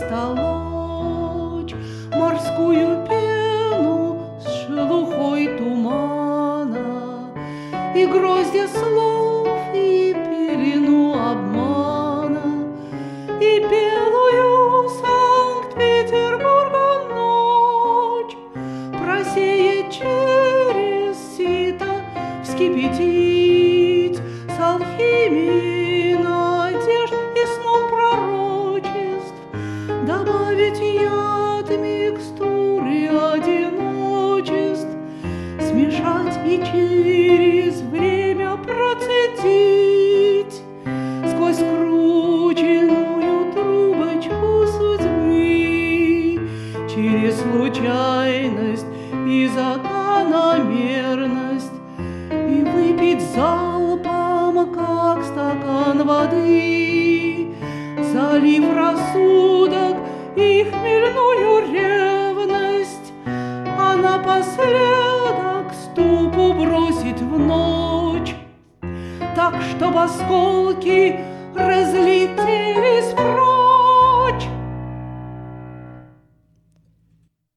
растолочь морскую пену с шелухой тумана и гроздья слов, и пелену обмана, и белую Санкт-Петербурга ночь просеять через сито, вскипятить с алхимией надежд и сном пророчеств, добавить яд микстуры одиночеств, смешать и через время процедить сквозь скрученную трубочку судьбы, через случайность и закономерность, и выпить залпом, как стакан воды, залив рассудок и хмельную ревность, а напоследок ступу бросить в ночь, так, чтоб осколки разлетелись